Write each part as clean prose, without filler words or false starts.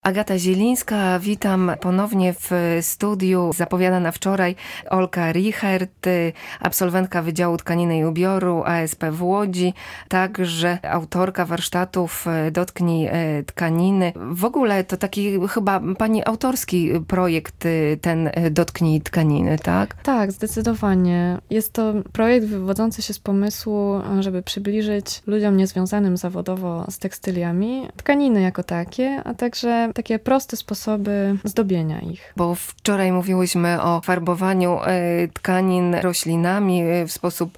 Agata Zielińska, witam ponownie w studiu. Zapowiadana wczoraj Olga Richert, absolwentka Wydziału Tkaniny i Ubioru ASP w Łodzi, także autorka warsztatów Dotknij tkaniny. W ogóle to taki chyba pani autorski projekt, ten Dotknij tkaniny, tak? Tak, zdecydowanie. Jest to projekt wywodzący się z pomysłu, żeby przybliżyć ludziom niezwiązanym zawodowo z tekstyliami tkaniny jako takie, a także takie proste sposoby zdobienia ich. Bo wczoraj mówiłyśmy o farbowaniu tkanin roślinami w sposób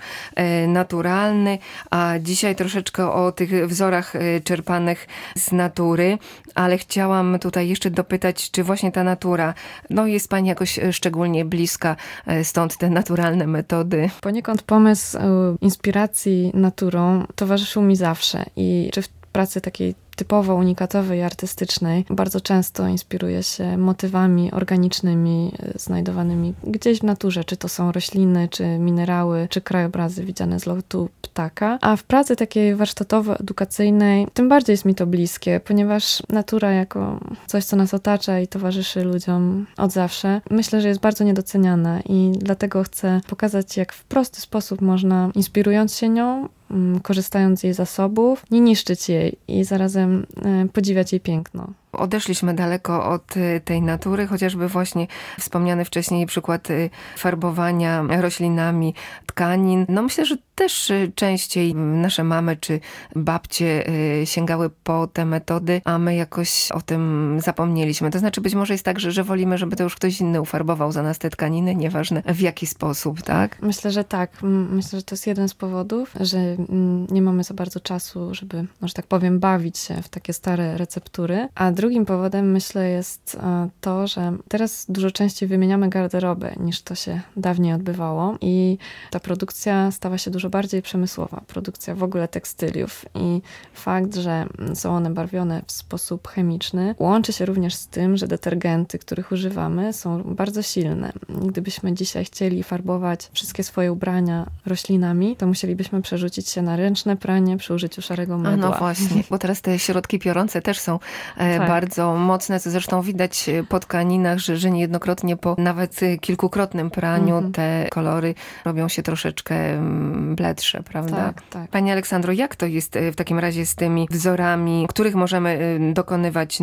naturalny, a dzisiaj troszeczkę o tych wzorach czerpanych z natury, ale chciałam tutaj jeszcze dopytać, czy właśnie ta natura jest pani jakoś szczególnie bliska, stąd te naturalne metody? Poniekąd pomysł inspiracji naturą towarzyszył mi zawsze i czy w pracy takiej typowo unikatowej, artystycznej, bardzo często inspiruję się motywami organicznymi znajdowanymi gdzieś w naturze, czy to są rośliny, czy minerały, czy krajobrazy widziane z lotu ptaka. A w pracy takiej warsztatowo-edukacyjnej tym bardziej jest mi to bliskie, ponieważ natura jako coś, co nas otacza i towarzyszy ludziom od zawsze, myślę, że jest bardzo niedoceniana i dlatego chcę pokazać, jak w prosty sposób można, inspirując się nią, korzystając z jej zasobów, nie niszczyć jej i zarazem podziwiać jej piękno. Odeszliśmy daleko od tej natury, chociażby właśnie wspomniany wcześniej przykład farbowania roślinami tkanin. Myślę, że też częściej nasze mamy czy babcie sięgały po te metody, a my jakoś o tym zapomnieliśmy. To znaczy być może jest tak, że wolimy, żeby to już ktoś inny ufarbował za nas te tkaniny, nieważne w jaki sposób, tak? Myślę, że tak. Myślę, że to jest jeden z powodów, że nie mamy za bardzo czasu, żeby, że tak powiem, bawić się w takie stare receptury. A drugim powodem, myślę, jest to, że teraz dużo częściej wymieniamy garderobę, niż to się dawniej odbywało i ta produkcja stała się dużo bardziej przemysłowa. Produkcja w ogóle tekstyliów i fakt, że są one barwione w sposób chemiczny, łączy się również z tym, że detergenty, których używamy, są bardzo silne. Gdybyśmy dzisiaj chcieli farbować wszystkie swoje ubrania roślinami, to musielibyśmy przerzucić się na ręczne pranie przy użyciu szarego mydła. No właśnie, bo teraz te środki piorące też są bardzo mocne, co zresztą widać po tkaninach, że niejednokrotnie po nawet kilkukrotnym praniu te kolory robią się troszeczkę bledsze, prawda? Tak. Pani Aleksandro, jak to jest w takim razie z tymi wzorami, których możemy dokonywać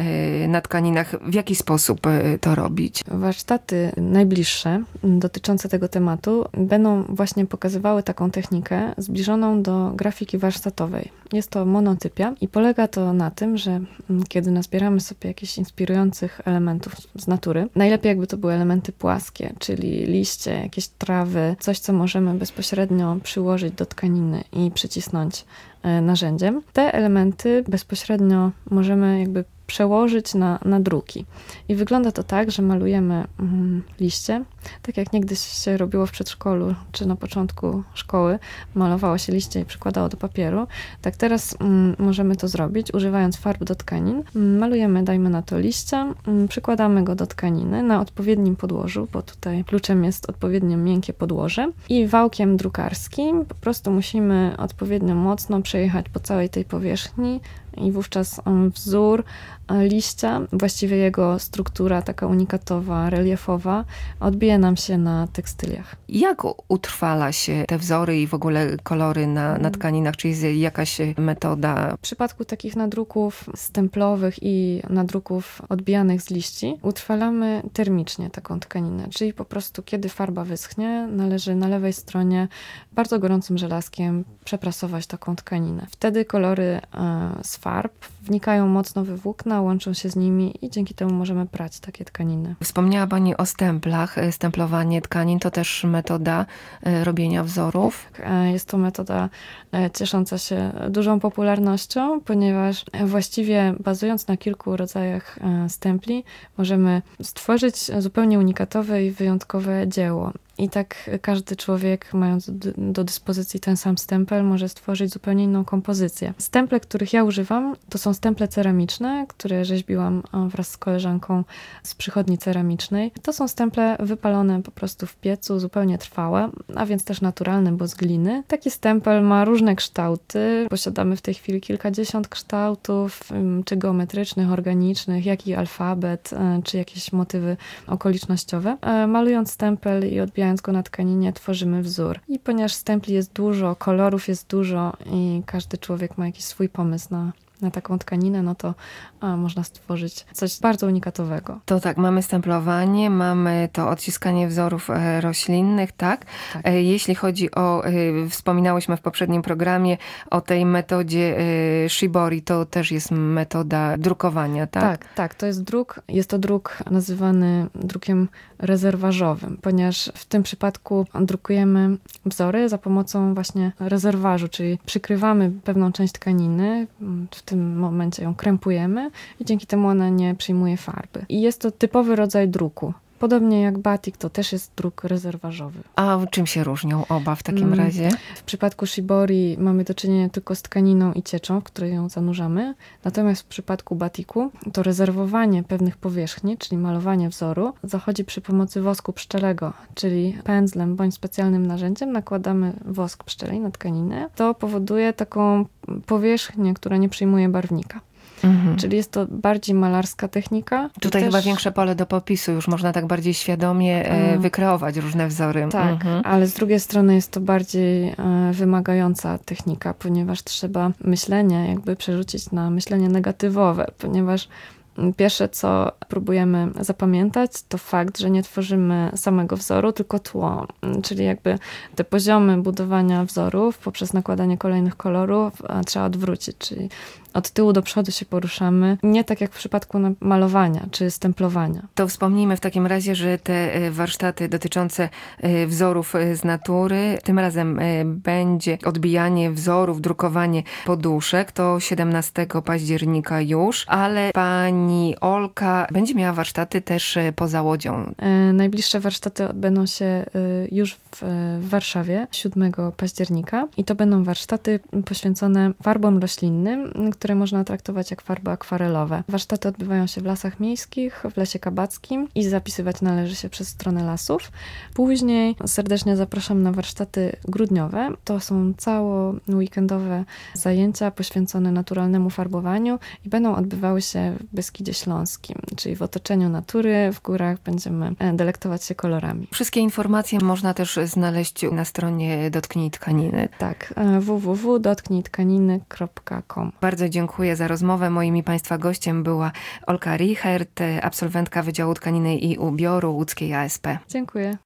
na tkaninach? W jaki sposób to robić? Warsztaty najbliższe dotyczące tego tematu będą właśnie pokazywały taką technikę zbliżoną do grafiki warsztatowej. Jest to monotypia i polega to na tym, że kiedy nazbieramy sobie jakichś inspirujących elementów z natury, najlepiej jakby to były elementy płaskie, czyli liście, jakieś trawy, coś, co możemy bezpośrednio przyłożyć do tkaniny i przycisnąć narzędziem. Te elementy bezpośrednio możemy jakby przełożyć na druki. I wygląda to tak, że malujemy liście, tak jak niegdyś się robiło w przedszkolu, czy na początku szkoły, malowało się liście i przykładało do papieru. Tak teraz możemy to zrobić, używając farb do tkanin. Malujemy, dajmy na to liścia, przykładamy go do tkaniny na odpowiednim podłożu, bo tutaj kluczem jest odpowiednio miękkie podłoże i wałkiem drukarskim po prostu musimy odpowiednio mocno przejechać po całej tej powierzchni i wówczas wzór liścia, właściwie jego struktura taka unikatowa, reliefowa, odbije nam się na tekstyliach. Jak utrwala się te wzory i w ogóle kolory na tkaninach? Czy jest jakaś metoda? W przypadku takich nadruków stemplowych i nadruków odbijanych z liści utrwalamy termicznie taką tkaninę, czyli po prostu kiedy farba wyschnie, należy na lewej stronie bardzo gorącym żelazkiem przeprasować taką tkaninę. Wtedy kolory z farb wnikają mocno we włókna, łączą się z nimi i dzięki temu możemy prać takie tkaniny. Wspomniała pani o stemplach. Stemplowanie tkanin to też metoda robienia wzorów? Jest to metoda ciesząca się dużą popularnością, ponieważ właściwie bazując na kilku rodzajach stempli możemy stworzyć zupełnie unikatowe i wyjątkowe dzieło. I tak każdy człowiek, mając do dyspozycji ten sam stempel, może stworzyć zupełnie inną kompozycję. Stemple, których ja używam, to są stemple ceramiczne, które rzeźbiłam wraz z koleżanką z przychodni ceramicznej. To są stemple wypalone po prostu w piecu, zupełnie trwałe, a więc też naturalne, bo z gliny. Taki stempel ma różne kształty. Posiadamy w tej chwili kilkadziesiąt kształtów, czy geometrycznych, organicznych, jak i alfabet, czy jakieś motywy okolicznościowe. Malując stempel i odbijając go na tkaninie, tworzymy wzór. I ponieważ stempli jest dużo, kolorów jest dużo i każdy człowiek ma jakiś swój pomysł na taką tkaninę, no to można stworzyć coś bardzo unikatowego. To tak, mamy stemplowanie, mamy to odciskanie wzorów roślinnych, tak? Tak. Jeśli chodzi o, wspominałyśmy w poprzednim programie o tej metodzie shibori, to też jest metoda drukowania, tak? Tak, to jest druk. Jest to druk nazywany drukiem rezerważowym, ponieważ w tym przypadku drukujemy wzory za pomocą właśnie rezerważu, czyli przykrywamy pewną część tkaniny, w tym momencie ją krępujemy i dzięki temu ona nie przyjmuje farby. I jest to typowy rodzaj druku. Podobnie jak batik, to też jest druk rezerważowy. A czym się różnią oba w takim razie? W przypadku shibori mamy do czynienia tylko z tkaniną i cieczą, w której ją zanurzamy. Natomiast w przypadku batiku to rezerwowanie pewnych powierzchni, czyli malowanie wzoru, zachodzi przy pomocy wosku pszczelego, czyli pędzlem bądź specjalnym narzędziem nakładamy wosk pszczeli na tkaninę. To powoduje taką powierzchnię, która nie przyjmuje barwnika. Czyli jest to bardziej malarska technika. Tutaj chyba większe pole do popisu, już można tak bardziej świadomie wykreować różne wzory. Tak, ale z drugiej strony jest to bardziej wymagająca technika, ponieważ trzeba myślenie jakby przerzucić na myślenie negatywowe, ponieważ pierwsze, co próbujemy zapamiętać, to fakt, że nie tworzymy samego wzoru, tylko tło. Czyli jakby te poziomy budowania wzorów poprzez nakładanie kolejnych kolorów trzeba odwrócić, czyli od tyłu do przodu się poruszamy, nie tak jak w przypadku malowania czy stemplowania. To wspomnijmy w takim razie, że te warsztaty dotyczące wzorów z natury, tym razem będzie odbijanie wzorów, drukowanie poduszek, to 17 października już, ale pani Olka będzie miała warsztaty też poza Łodzią. Najbliższe warsztaty odbędą się już w Warszawie 7 października i to będą warsztaty poświęcone farbom roślinnym, które można traktować jak farby akwarelowe. Warsztaty odbywają się w lasach miejskich, w Lesie Kabackim i zapisywać należy się przez stronę lasów. Później serdecznie zapraszam na warsztaty grudniowe. To są całoweekendowe zajęcia poświęcone naturalnemu farbowaniu i będą odbywały się w Beskidzie Śląskim, czyli w otoczeniu natury, w górach będziemy delektować się kolorami. Wszystkie informacje można też znaleźć na stronie Dotknij Tkaniny. Tak, www.dotknijtkaniny.com. Bardzo dziękuję za rozmowę. Moim i Państwa gościem była Olka Richert, absolwentka Wydziału Tkaniny i Ubioru łódzkiej ASP. Dziękuję.